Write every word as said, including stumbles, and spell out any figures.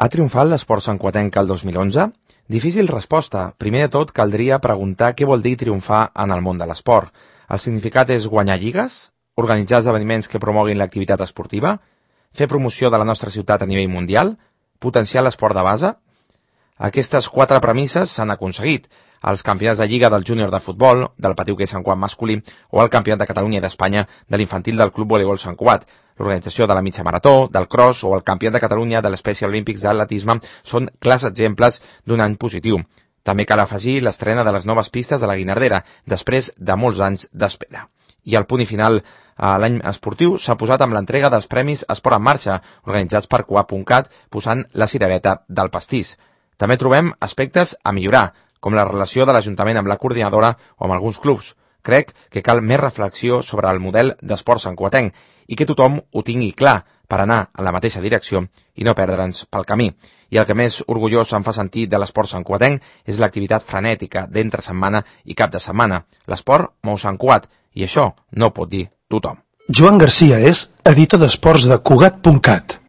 Ha triomfat l'esport santcuatenc el dos mil onze? Difícil resposta. Primer de tot, caldria preguntar què vol dir triomfar en el món de l'esport. El significat és guanyar lligues? Organitzar esdeveniments que promoguin l'activitat esportiva? Fer promoció de la nostra ciutat a nivell mundial? Potenciar l'esport de base? Aquestes quatre premisses s'han aconseguit. Els campionats de Lliga del júnior de futbol, del Petit Hoquei Sant Cugat masculí, o el campionat de Catalunya i d'Espanya de l'infantil del Club Voleibol Sant Cugat. L'organització de la mitja marató, del cross o el campionat de Catalunya de l'Special Olímpics d'atletisme són clars exemples d'un any positiu. També cal afegir l'estrena de les noves pistes de la Guinardera, després de molts anys d'espera. I el punt i final a l'any esportiu s'ha posat amb l'entrega dels Premis Esport en Marxa, organitzats per coap punt cat, posant la cirereta del pastís. També trobem aspectes a millorar, com la relació de l'Ajuntament amb la coordinadora o amb alguns clubs. Crec que cal més reflexió sobre el model d'esport santcuatenc i que tothom ho tingui clar per anar en la mateixa direcció i no perdre'ns pel camí. I el que més orgullós em fa sentir de l'esport santcuatenc és l'activitat frenètica d'entre setmana i cap de setmana. L'esport mou Sant Cugat i això no ho pot dir tothom. Joan Garcia és editor d'esports de cugat punt cat.